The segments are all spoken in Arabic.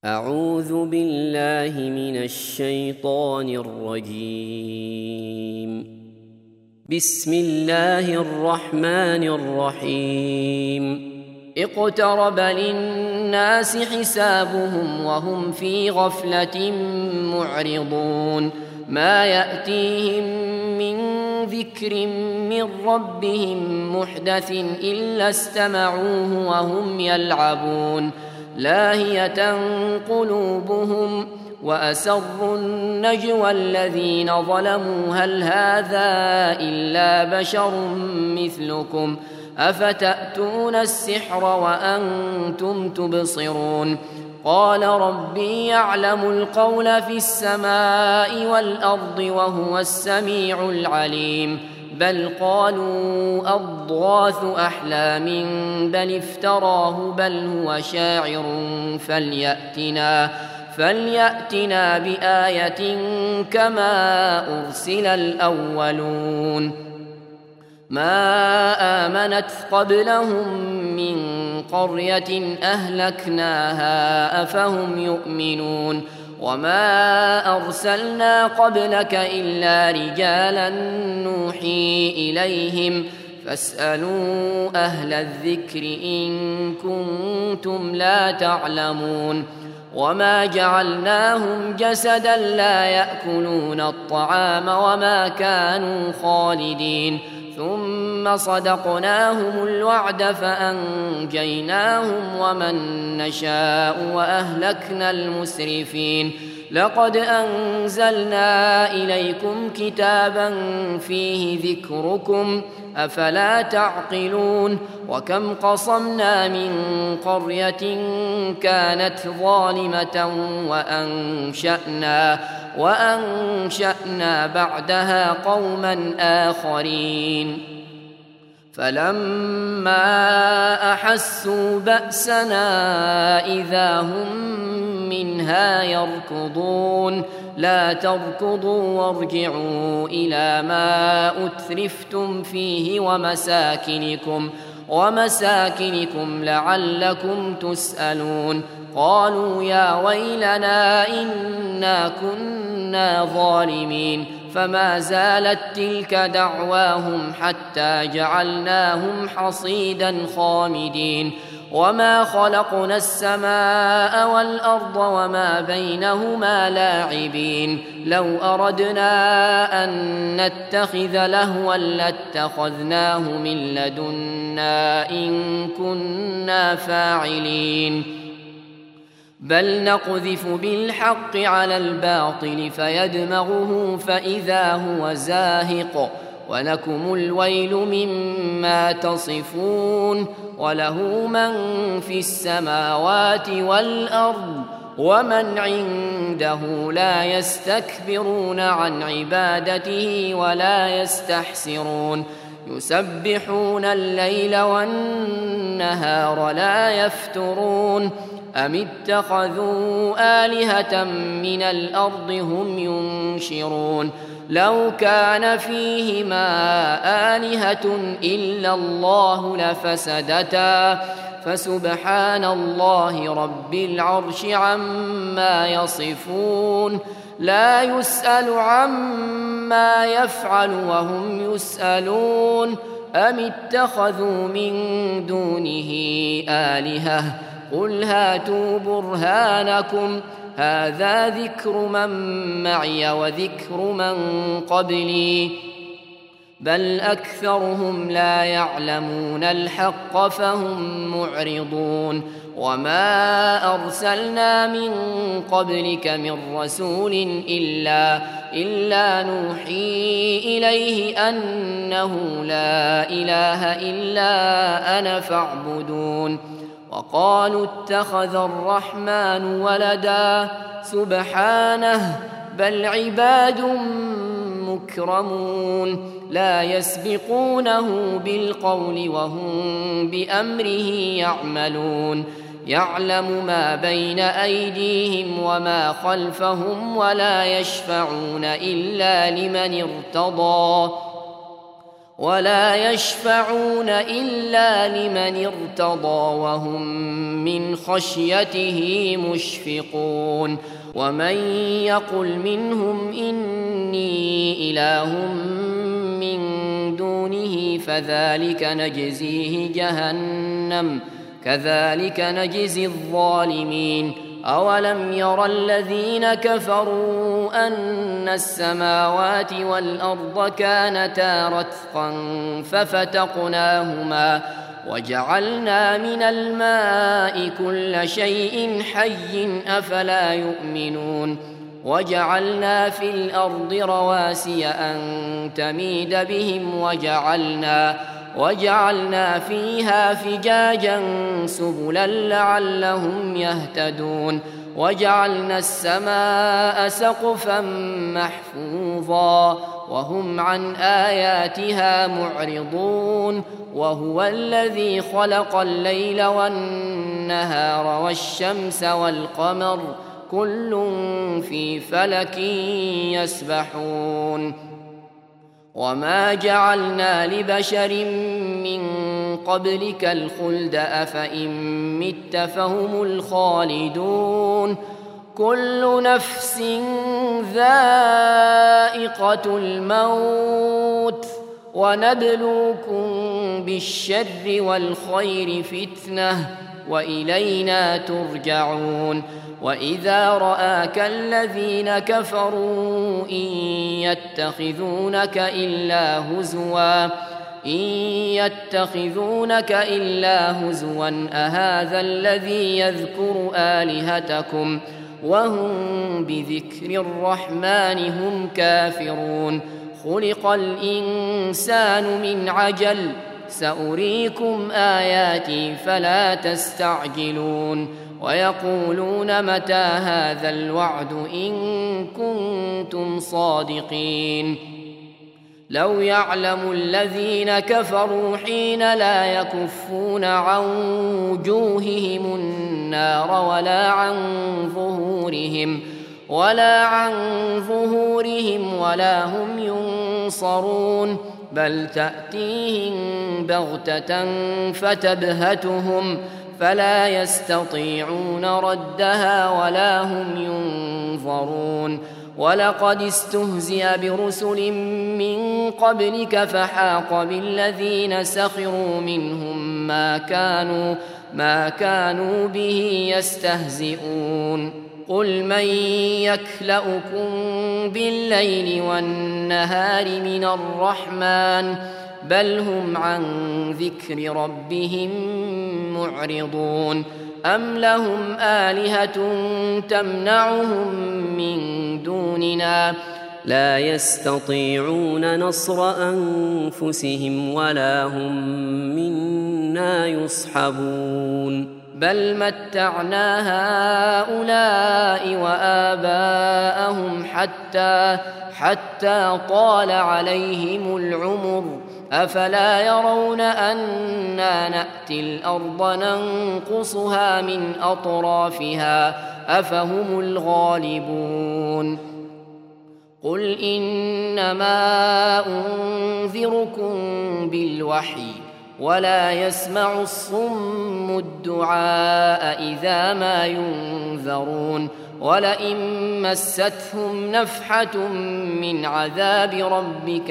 أعوذ بالله من الشيطان الرجيم. بسم الله الرحمن الرحيم. اقترب للناس حسابهم وهم في غفلة معرضون. ما يأتيهم من ذكر من ربهم محدث إلا استمعوه وهم يلعبون. لاهية قلوبهم وأسروا النجوى الذين ظلموا هل هذا إلا بشر مثلكم أفتأتون السحر وأنتم تبصرون. قال ربي يعلم القول في السماء والأرض وهو السميع العليم. بل قالوا أضغاث أحلام بل افتراه بل هو شاعر فليأتنا بآية كما أرسل الأولون. ما آمنت قبلهم من قرية أهلكناها أفهم يؤمنون. وما أرسلنا قبلك إلا رجالا نوحي إليهم فاسألوا أهل الذكر إن كنتم لا تعلمون. وما جعلناهم جسدا لا يأكلون الطعام وما كانوا خالدين. ثم صدقناهم الوعد فأنجيناهم ومن نشاء وأهلكنا المسرفين. لقد أنزلنا إليكم كتابا فيه ذكركم أفلا تعقلون. وكم قصمنا من قرية كانت ظالمة وأنشأنا بعدها قوما آخرين. فلما أحسوا بأسنا إذا هم منها يركضون. لا تركضوا وارجعوا إلى ما أترفتم فيه ومساكنكم لعلكم تسألون. قالوا يا ويلنا إنا كنا ظالمين. فما زالت تلك دعواهم حتى جعلناهم حصيدا خامدين. وما خلقنا السماء والأرض وما بينهما لاعبين. لو أردنا أن نتخذ لهوا لاتخذناه من لدنا إن كنا فاعلين. بل نقذف بالحق على الباطل فيدمغه فإذا هو زاهق ولكم الويل مما تصفون. وله من في السماوات والأرض ومن عنده لا يستكبرون عن عبادته ولا يستحسرون. يسبحون الليل والنهار لا يفترون. أم اتخذوا آلهة من الأرض هم ينشرون. لو كان فيهما آلهة إلا الله لفسدتا فسبحان الله رب العرش عما يصفون. لا يسأل عما يفعل وهم يسألون. أم اتخذوا من دونه آلهة قل هاتوا برهانكم هذا ذكر من معي وذكر من قبلي بل أكثرهم لا يعلمون الحق فهم معرضون. وما أرسلنا من قبلك من رسول إلا نوحي إليه أنه لا إله إلا أنا فاعبدون. وقالوا اتخذ الرحمن ولدا سبحانه بل عباد مكرمون لا يسبقونه بالقول وهم بأمره يعملون. يعلم ما بين أيديهم وما خلفهم ولا يشفعون إلا لمن ارتضى وهم من خشيته مشفقون ومن يقل منهم إني إله من دونه فذلك نجزيه جهنم كذلك نجزي الظالمين أولم ير الذين كفروا أن السماوات والأرض كانتا رتقا ففتقناهما وجعلنا من الماء كل شيء حي أفلا يؤمنون وجعلنا في الأرض رواسي أن تميد بهم وجعلنا فيها فجاجا سبلا لعلهم يهتدون وجعلنا السماء سقفا محفوظا وهم عن آياتها معرضون وهو الذي خلق الليل والنهار والشمس والقمر كل في فلك يسبحون وما جعلنا لبشر من قبلك الخلد أفإن مت فهم الخالدون كل نفس ذائقة الموت ونبلوكم بالشر والخير فتنة وإلينا ترجعون وإذا رآك الذين كفروا إن يتخذونك إلا هزوا أهذا الذي يذكر آلهتكم وهم بذكر الرحمن هم كافرون خلق الإنسان من عجل سأريكم آياتي فلا تستعجلون ويقولون متى هذا الوعد إن كنتم صادقين لو يعلم الذين كفروا حين لا يكفون عن وجوههم النار ولا عن ظهورهم ولا هم ينصرون بل تأتيهم بغتة فتبهتهم فلا يستطيعون ردها ولا هم ينظرون ولقد استهزئ برسل من قبلك فحاق بالذين سخروا منهم ما كانوا به يستهزئون قل من يكلؤكم بالليل والنهار من الرحمن بل هم عن ذكر ربهم معرضون أم لهم آلهة تمنعهم من دوننا لا يستطيعون نصر أنفسهم ولا هم منا يصحبون بل متعنا هؤلاء وآباءهم حتى طال عليهم العمر أفلا يرون أنا نأتي الأرض ننقصها من أطرافها أفهم الغالبون قل إنما أنذركم بالوحي ولا يسمع الصم الدعاء إذا ما ينذرون ولئن مستهم نفحة من عذاب ربك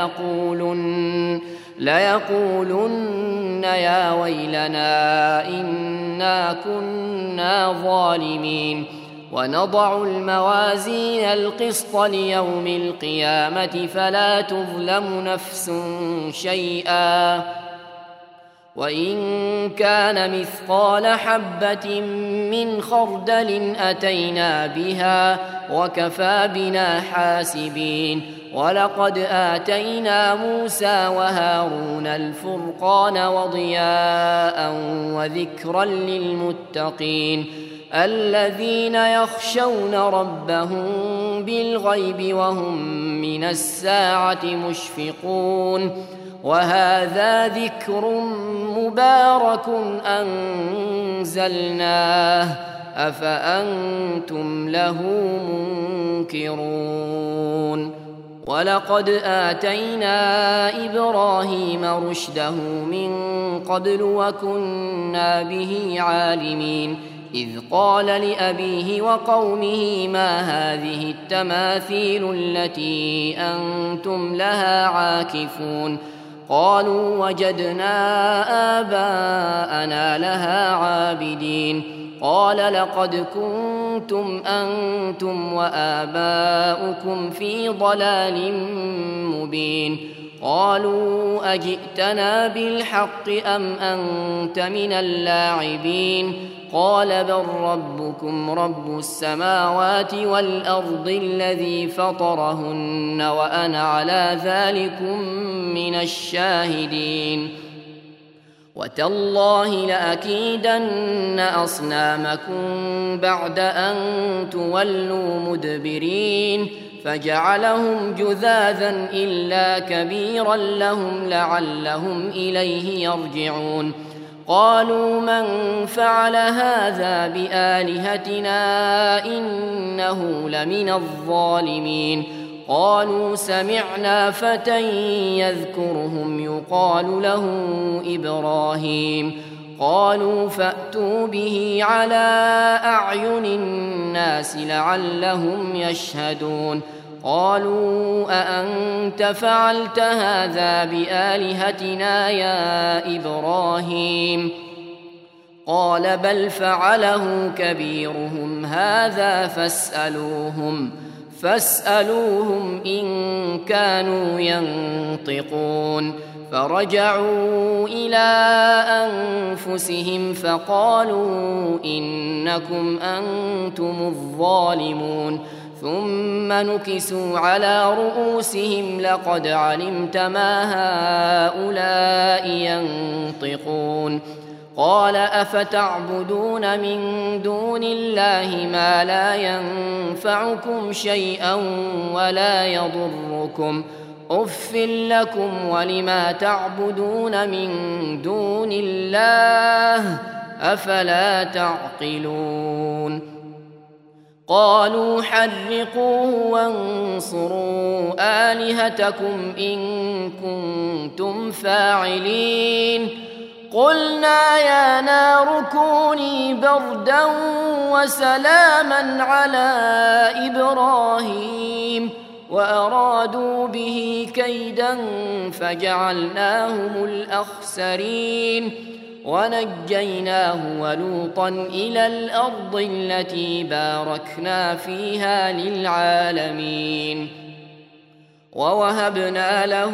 ليقولن يا ويلنا إنا كنا ظالمين ونضع الموازين القسط ليوم القيامة فلا تظلم نفس شيئا وإن كان مثقال حبة من خردل أتينا بها وكفى بنا حاسبين ولقد آتينا موسى وهارون الفرقان وضياء وذكرا للمتقين الذين يخشون ربهم بالغيب وهم من الساعة مشفقون وهذا ذكر مبارك أنزلناه أفأنتم له منكرون ولقد آتينا إبراهيم رشده من قبل وكنا به عالمين إذ قال لأبيه وقومه ما هذه التماثيل التي أنتم لها عاكفون قالوا وجدنا آباءنا لها عابدين قال لقد كنتم أنتم وآباؤكم في ضلال مبين قالوا أجئتنا بالحق أم أنت من اللاعبين قال بل ربكم رب السماوات والأرض الذي فطرهن وأنا على ذلكم من الشاهدين وتالله لأكيدن أصنامكم بعد أن تولوا مدبرين فجعلهم جذاذا إلا كبيرا لهم لعلهم إليه يرجعون قالوا من فعل هذا بآلهتنا إنه لمن الظالمين قالوا سمعنا فتى يذكرهم يقال له إبراهيم قالوا فأتوا به على أعين الناس لعلهم يشهدون قالوا أأنت فعلت هذا بآلهتنا يا إبراهيم قال بل فعله كبيرهم هذا فاسألوهم إن كانوا ينطقون فرجعوا إلى أنفسهم فقالوا إنكم أنتم الظالمون ثم نكسوا على رؤوسهم لقد علمت ما هؤلاء ينطقون قال أفتعبدون من دون الله ما لا ينفعكم شيئا ولا يضركم أف لكم ولما تعبدون من دون الله أفلا تعقلون قالوا حرقوه وانصروا آلهتكم إن كنتم فاعلين قلنا يا نار كوني بردا وسلاما على إبراهيم وأرادوا به كيدا فجعلناهم الأخسرين ونجيناه ولوطا إلى الأرض التي باركنا فيها للعالمين ووهبنا له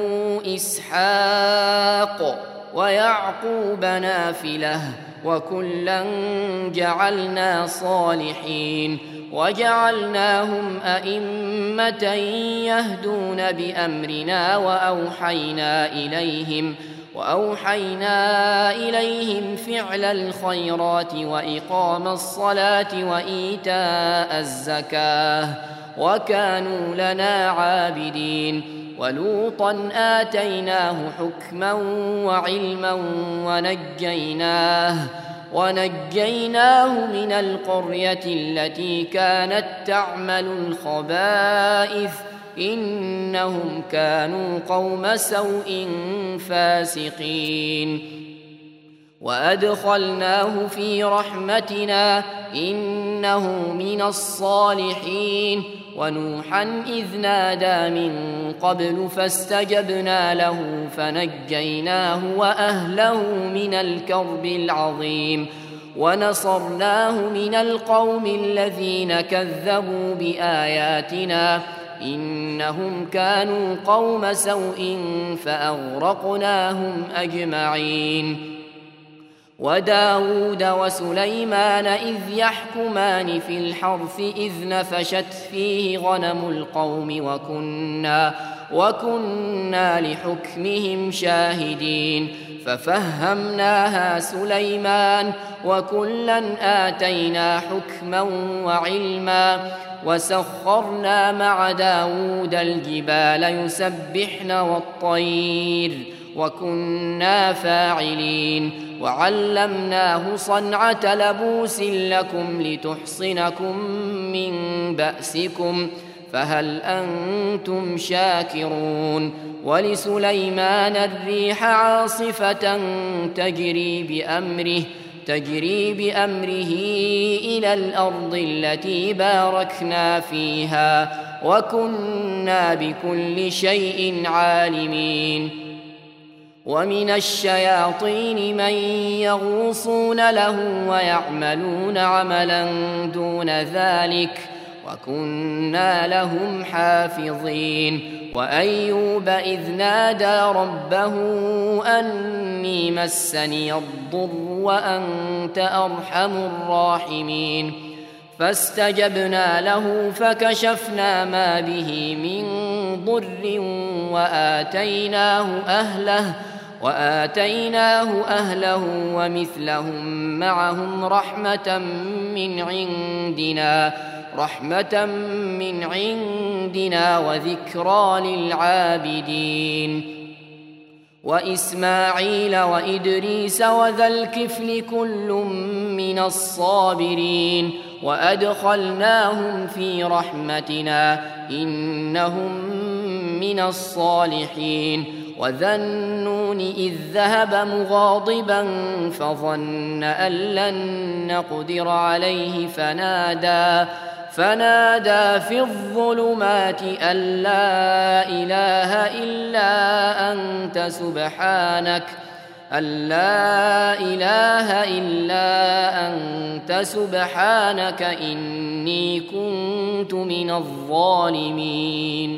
إسحاق ويعقوب نافلة وكلا جعلنا صالحين وجعلناهم أئمة يهدون بأمرنا وأوحينا إليهم فعل الخيرات وإقام الصلاة وإيتاء الزكاة وكانوا لنا عابدين ولوطا آتيناه حكما وعلما ونجيناه من القرية التي كانت تعمل الخبائث إنهم كانوا قوم سوء فاسقين وأدخلناه في رحمتنا إنه من الصالحين ونوحا إذ نادى من قبل فاستجبنا له فنجيناه وأهله من الكرب العظيم ونصرناه من القوم الذين كذبوا بآياتنا إنهم كانوا قوم سوء فأغرقناهم أجمعين وداود وسليمان إذ يحكمان في الحرث إذ نفشت فيه غنم القوم وكنا لحكمهم شاهدين ففهمناها سليمان وكلا آتينا حكما وعلما وسخرنا مع داود الجبال يسبحن والطير وكنا فاعلين وعلمناه صنعة لبوس لكم لتحصنكم من بأسكم فهل أنتم شاكرون ولسليمان الريح عاصفة تجري بأمره إلى الأرض التي باركنا فيها وكنا بكل شيء عالمين ومن الشياطين من يغوصون له ويعملون عملا دون ذلك وكنا لهم حافظين وأيوب إذ نادى ربه أني مسني الضر وأنت أرحم الراحمين فاستجبنا له فكشفنا ما به من ضر وآتيناه أهله ومثلهم معهم رحمة من عندنا وذكرى للعابدين وإسماعيل وإدريس وذا الكفل كل من الصابرين وأدخلناهم في رحمتنا إنهم من الصالحين وذا النون إذ ذهب مغاضبا فظن أن لن نقدر عليه فنادى في الظلمات أن لا إله إلا أنت سبحانك إني كنت من الظالمين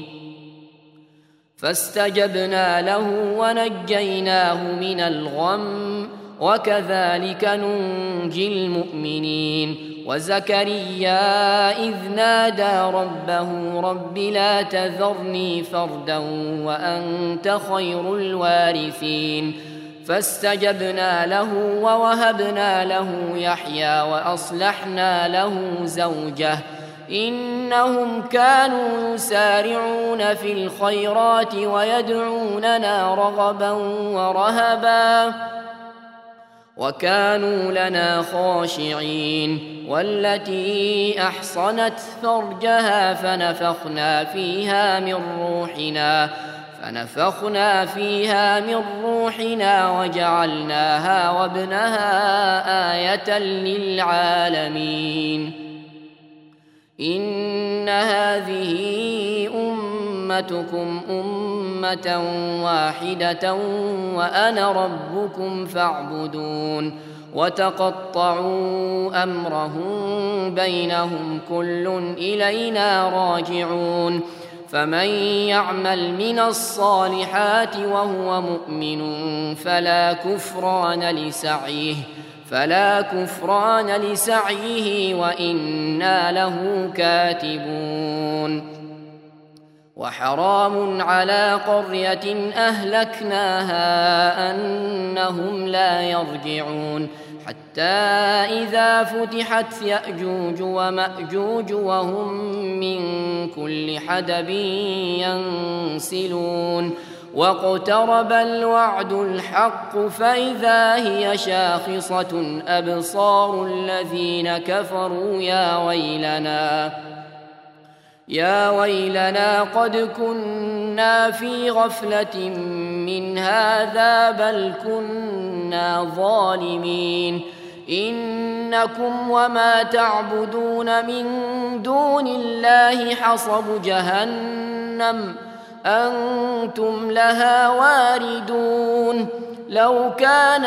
فاستجبنا له ونجيناه من الغم وكذلك ننجي المؤمنين وزكريا إذ نادى ربه رب لا تذرني فردا وأنت خير الوارثين فاستجبنا له ووهبنا له يحيى وأصلحنا له زوجه إنهم كانوا يسارعون في الخيرات ويدعوننا رغبا ورهبا وكانوا لنا خاشعين والتي أحصنت فرجها فنفخنا فيها من روحنا وجعلناها وابنها آية للعالمين إن هذه أمتكم أمة واحدة وأنا ربكم فاعبدون وتقطعوا أمرهم بينهم كل إلينا راجعون فمن يعمل من الصالحات وهو مؤمن فلا كفران لسعيه وإنا له كاتبون وحرام على قرية أهلكناها أنهم لا يرجعون حتى إذا فتحت يأجوج ومأجوج وهم من كل حدب ينسلون واقترب الوعد الحق فإذا هي شاخصة أبصار الذين كفروا يا ويلنا قد كنا في غفلة من هذا بل كنا ظالمين إنكم وما تعبدون من دون الله حصب جهنم أنتم لها واردون لو كان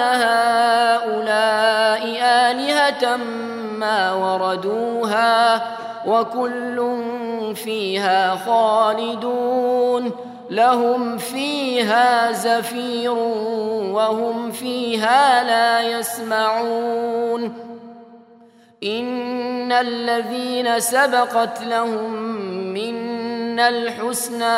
هؤلاء آلهة ما وردوها وكل فيها خالدون لهم فيها زفير وهم فيها لا يسمعون إن الذين سبقت لهم منا الحسنى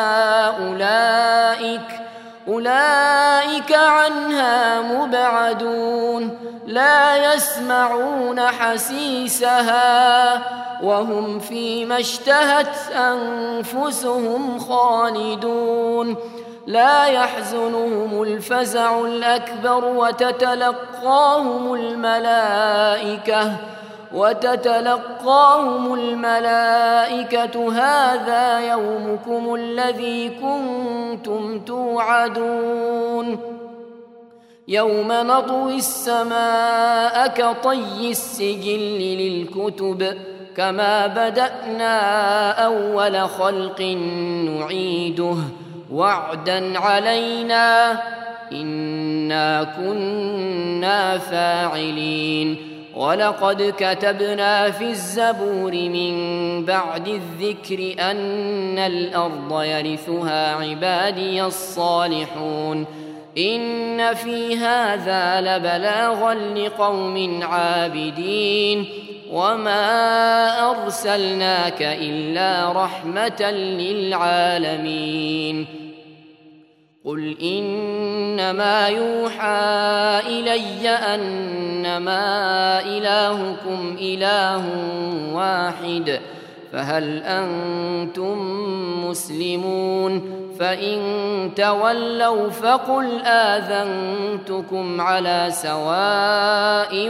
أولئك عنها مبعدون لا يسمعون حسيسها وهم فيما اشتهت أنفسهم خالدون لا يحزنهم الفزع الأكبر وتتلقاهم الملائكة وتتلقاهم الملائكة هذا يومكم الذي كنتم توعدون يوم نطوي السماء كطي السجل للكتب كما بدأنا أول خلق نعيده وعدا علينا إنا كنا فاعلين ولقد كتبنا في الزبور من بعد الذكر أن الأرض يرثها عبادي الصالحون إن في هذا لبلاغا لقوم عابدين وما أرسلناك إلا رحمة للعالمين قل إنما يوحى إلي أنما إلهكم إله واحد فهل أنتم مسلمون فإن تولوا فقل آذنتكم على سواء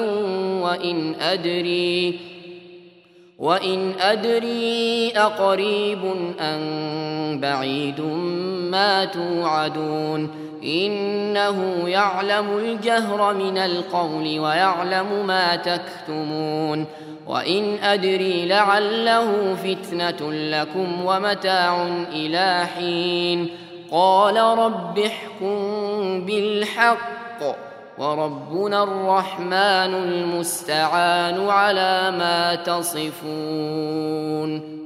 وإن أدري أقريب أم بعيد ما توعدون إنه يعلم الجهر من القول ويعلم ما تكتمون وإن أدري لعله فتنة لكم ومتاع إلى حين قال رب احكم بالحق وربنا الرحمن المستعان على ما تصفون